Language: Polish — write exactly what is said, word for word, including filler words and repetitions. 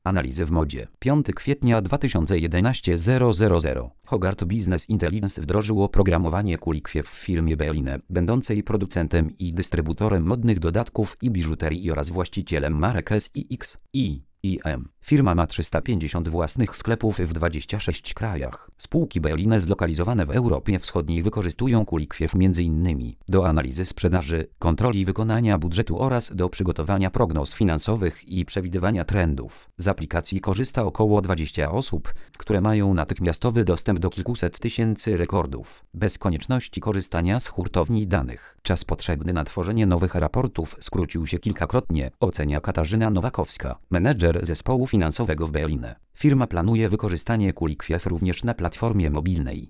Analizy w modzie. piątego kwietnia dwa tysiące jedenastego zero zero zero. Hogarth Business Intelligence wdrożyło oprogramowanie Quickfew w firmie Beoline, będącej producentem i dystrybutorem modnych dodatków i biżuterii oraz właścicielem marek S I X i I M. Firma ma trzysta pięćdziesiąt własnych sklepów w dwudziestu sześciu krajach. Spółki Beoline zlokalizowane w Europie Wschodniej wykorzystują Quickfew m.in. do analizy sprzedaży, kontroli wykonania budżetu oraz do przygotowania prognoz finansowych i przewidywania trendów. Z aplikacji korzysta około dwadzieścia osób, które mają natychmiastowy dostęp do kilkuset tysięcy rekordów, bez konieczności korzystania z hurtowni danych. Czas potrzebny na tworzenie nowych raportów skrócił się kilkakrotnie, ocenia Katarzyna Nowakowska, menedżer zespołu finansowego w Beoline. Firma planuje wykorzystanie Quickfew również na platformie mobilnej.